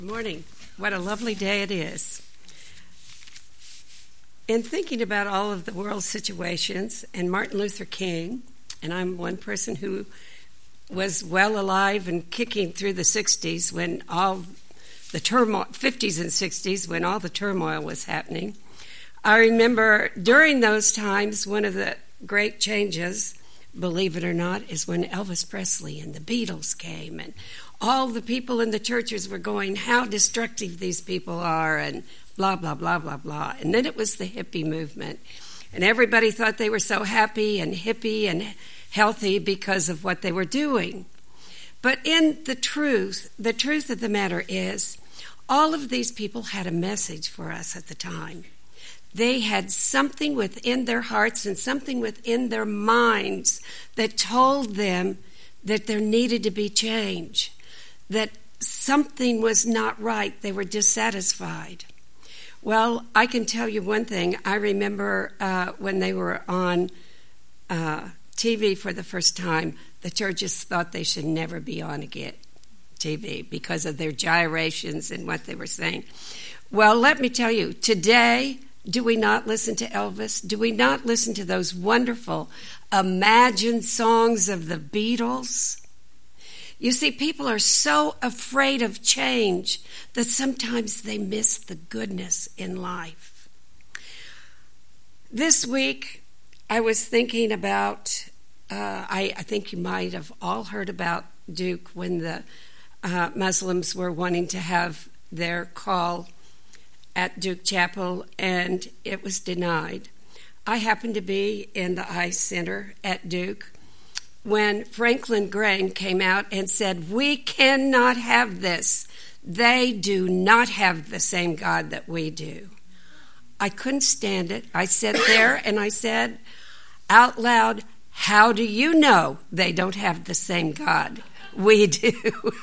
Good morning. What a lovely day it is. In thinking about all of the world's situations and Martin Luther King, and I'm one person who was well alive and kicking through the 60s when all the turmoil, 50s and 60s when all the turmoil was happening. I remember during those times, one of the great changes, believe it or not, is when Elvis Presley and the Beatles came, and all the people in the churches were going, how destructive these people are, and blah, blah, blah, blah, blah. And then it was the hippie movement. And everybody thought they were so happy and hippie and healthy because of what they were doing. But in the truth of the matter is, all of these people had a message for us at the time. They had something within their hearts and something within their minds that told them that there needed to be change, that something was not right. They were dissatisfied. Well, I can tell you one thing. I remember when they were on TV for the first time, the churches thought they should never be on again TV because of their gyrations and what they were saying. Well, let me tell you, today, do we not listen to Elvis? Do we not listen to those wonderful Imagine songs of the Beatles? You see, people are so afraid of change that sometimes they miss the goodness in life. This week, I was thinking about, I think you might have all heard about Duke when the Muslims were wanting to have their call at Duke Chapel, and it was denied. I happened to be in the ICE Center at Duke when Franklin Graham came out and said, we cannot have this. They do not have the same God that we do. I couldn't stand it. I sat there and I said out loud, how do you know they don't have the same God we do?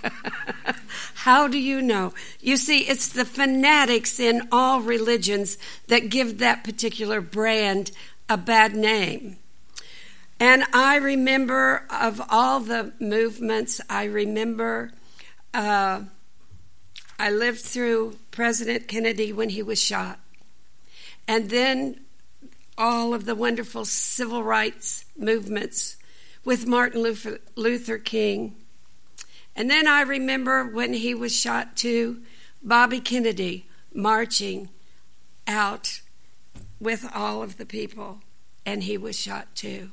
How do you know? You see, it's the fanatics in all religions that give that particular brand a bad name. And I remember of all the movements, I remember I lived through President Kennedy when he was shot. And then all of the wonderful civil rights movements with Martin Luther King. And then I remember when he was shot too, Bobby Kennedy marching out with all of the people, and he was shot too.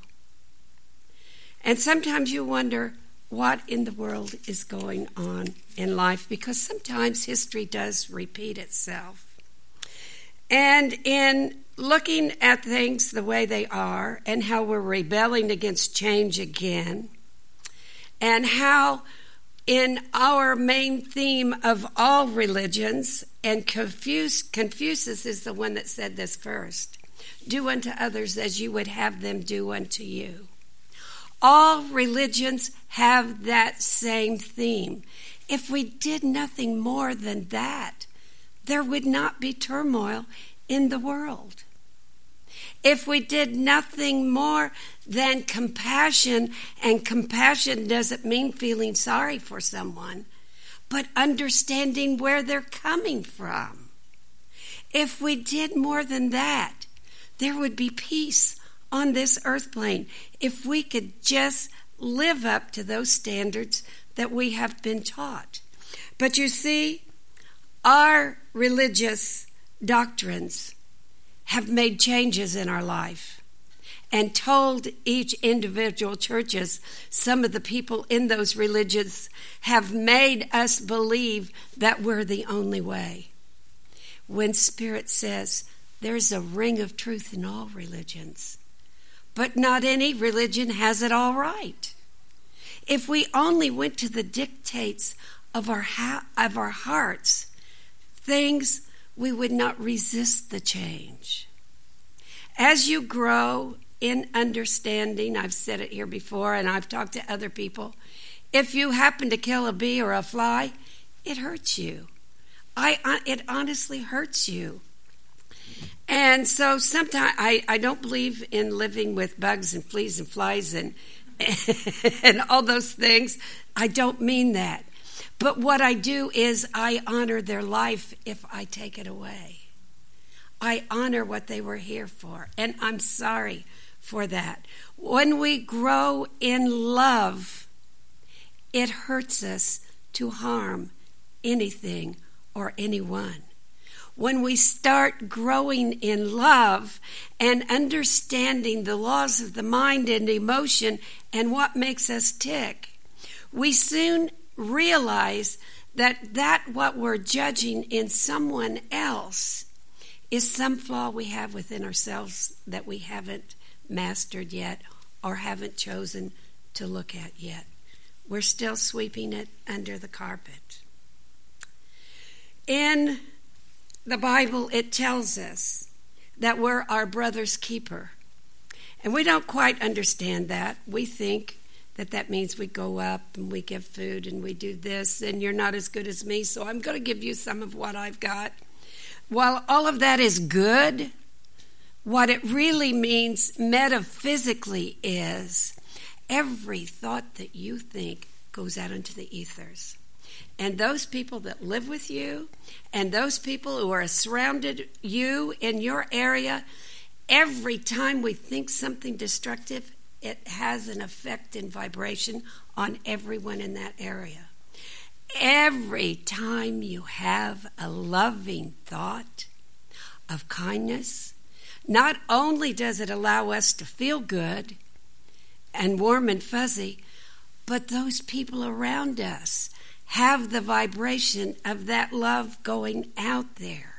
And sometimes you wonder what in the world is going on in life, because sometimes history does repeat itself. And in looking at things the way they are and how we're rebelling against change again, and how in our main theme of all religions, and Confucius is the one that said this first, do unto others as you would have them do unto you. All religions have that same theme. If we did nothing more than that, there would not be turmoil in the world. If we did nothing more than compassion, and compassion doesn't mean feeling sorry for someone, but understanding where they're coming from. If we did more than that, there would be peace on this earth plane. If we could just live up to those standards that we have been taught. But you see, our religious doctrines have made changes in our life and told each individual churches, some of the people in those religions have made us believe that we're the only way. When Spirit says there's a ring of truth in all religions, but not any religion has it all right. If we only went to the dictates of our hearts, we would not resist the change. As you grow in understanding, I've said it here before and I've talked to other people, if you happen to kill a bee or a fly, it hurts you. It honestly hurts you. And so sometimes I don't believe in living with bugs and fleas and flies and all those things. I don't mean that. But what I do is I honor their life if I take it away. I honor what they were here for, and I'm sorry for that. When we grow in love, it hurts us to harm anything or anyone. When we start growing in love and understanding the laws of the mind and emotion and what makes us tick, we soon realize that what we're judging in someone else is some flaw we have within ourselves that we haven't mastered yet or haven't chosen to look at yet. We're still sweeping it under the carpet. In the Bible, it tells us that we're our brother's keeper. And we don't quite understand that. We think that means we go up and we give food and we do this, and you're not as good as me, so I'm going to give you some of what I've got. While all of that is good, what it really means metaphysically is every thought that you think goes out into the ethers. And those people that live with you and those people who are surrounded you in your area, every time we think something destructive, it has an effect and vibration on everyone in that area. Every time you have a loving thought of kindness, not only does it allow us to feel good and warm and fuzzy, but those people around us have the vibration of that love going out there.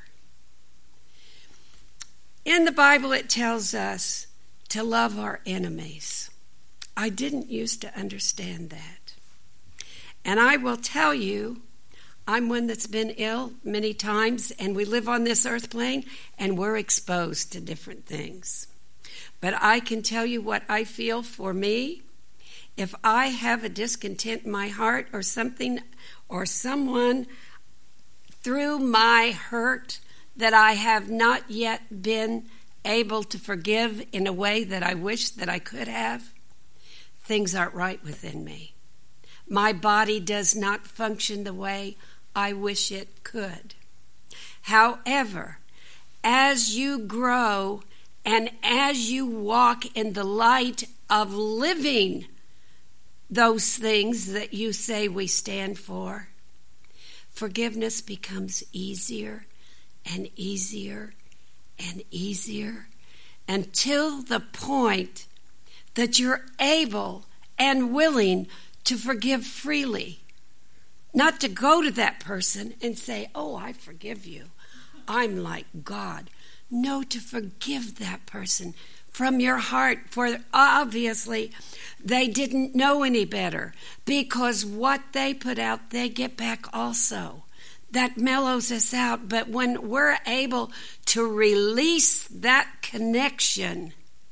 In the Bible, it tells us to love our enemies. I didn't used to understand that. And I will tell you, I'm one that's been ill many times, and we live on this earth plane, and we're exposed to different things. But I can tell you what I feel for me. If I have a discontent in my heart or something or someone through my hurt that I have not yet been able to forgive in a way that I wish that I could have, things aren't right within me. My body does not function the way I wish it could. However, as you grow and as you walk in the light of living those things that you say we stand for, forgiveness becomes easier and easier and easier until the point that you're able and willing to forgive freely. Not to go to that person and say, oh, I forgive you. I'm like God. No, to forgive that person from your heart, for obviously they didn't know any better, because what they put out, they get back also. That mellows us out. But when we're able to release that connection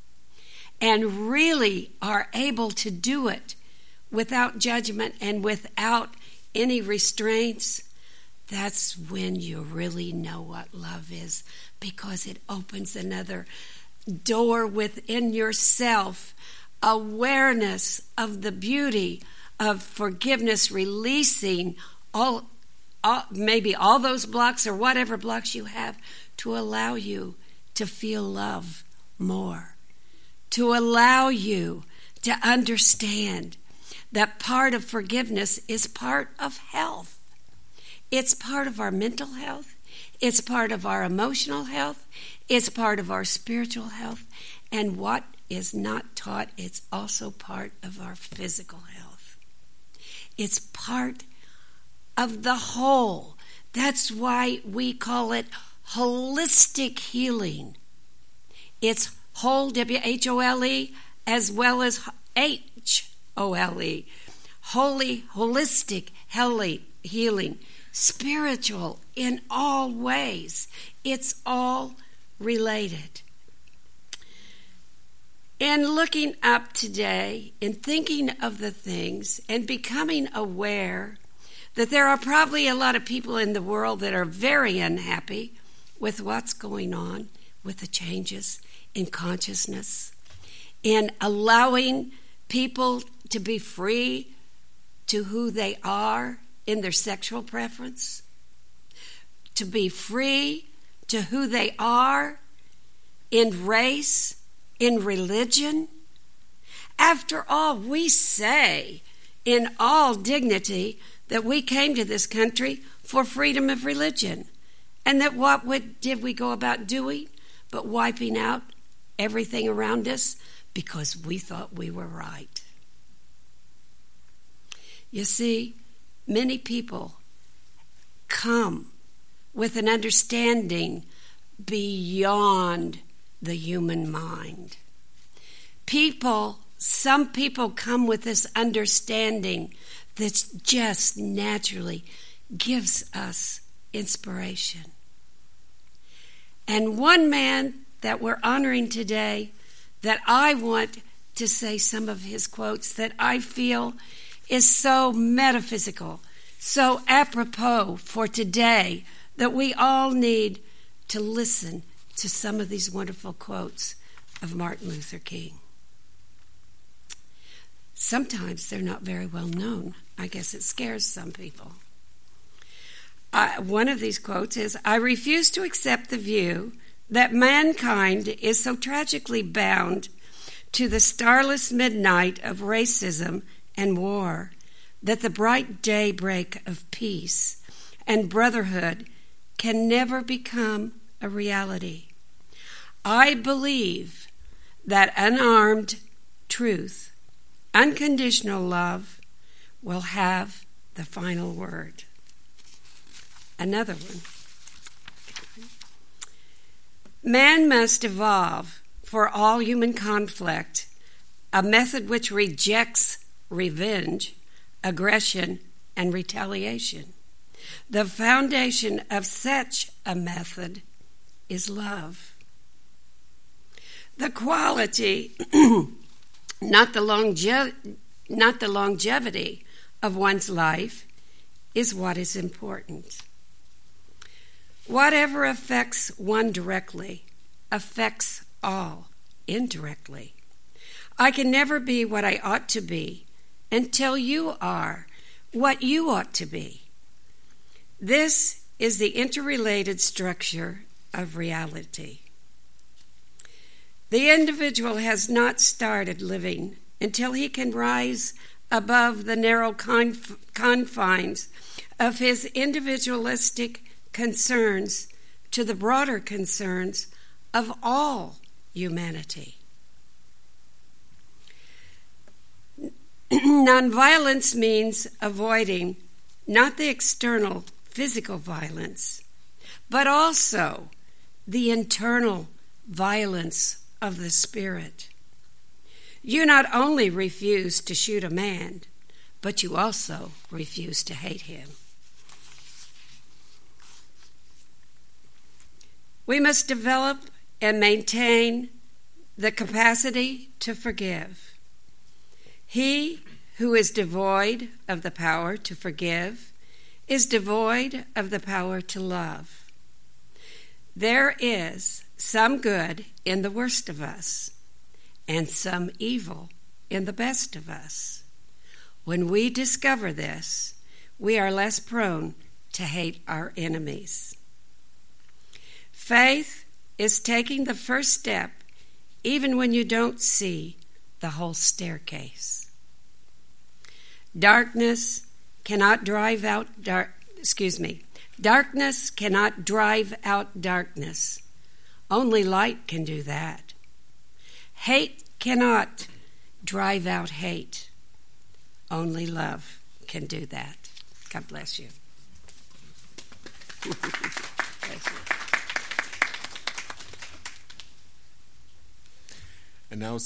and really are able to do it without judgment and without any restraints, that's when you really know what love is, because it opens another door within yourself, awareness of the beauty of forgiveness, releasing maybe all those blocks or whatever blocks you have, to allow you to feel love more, to allow you to understand that part of forgiveness is part of health. It's part of our mental health. It's part of our emotional health. It's part of our spiritual health. And what is not taught, it's also part of our physical health. It's part of the whole. That's why we call it holistic healing. It's whole, W-H-O-L-E, as well as H-O-L-E. Holy, holistic, healing. Spiritual in all ways. It's all related. In looking up today, in thinking of the things and becoming aware that there are probably a lot of people in the world that are very unhappy with what's going on, with the changes in consciousness, in allowing people to be free to who they are in their sexual preference, to be free to who they are in race, in religion. After all, we say in all dignity that we came to this country for freedom of religion, and that did we go about doing but wiping out everything around us because we thought we were right. You see, many people come with an understanding beyond the human mind. Some people come with this understanding that just naturally gives us inspiration. And one man that we're honoring today, that I want to say some of his quotes that I feel is so metaphysical, so apropos for today, that we all need to listen to some of these wonderful quotes of Martin Luther King. Sometimes they're not very well known. I guess it scares some people. One of these quotes is, "I refuse to accept the view that mankind is so tragically bound to the starless midnight of racism and war that the bright daybreak of peace and brotherhood can never become a reality. I believe that unarmed truth, unconditional love, will have the final word." Another one. "Man must evolve for all human conflict a method which rejects revenge, aggression, and retaliation. The foundation of such a method is love. The quality, not the longevity of one's life, is what is important. Whatever affects one directly affects all indirectly. I can never be what I ought to be until you are what you ought to be. This is the interrelated structure of reality. The individual has not started living until he can rise above the narrow confines of his individualistic concerns to the broader concerns of all humanity. Nonviolence means avoiding not the external physical violence, but also the internal violence of the spirit. You not only refuse to shoot a man, but you also refuse to hate him. We must develop and maintain the capacity to forgive. He who is devoid of the power to forgive is devoid of the power to love. There is some good in the worst of us and some evil in the best of us. When we discover this, we are less prone to hate our enemies. Faith is taking the first step even when you don't see the whole staircase. Darkness cannot drive out Darkness cannot drive out darkness. Only light can do that. Hate cannot drive out hate. Only love can do that. God bless you. Bless you. And now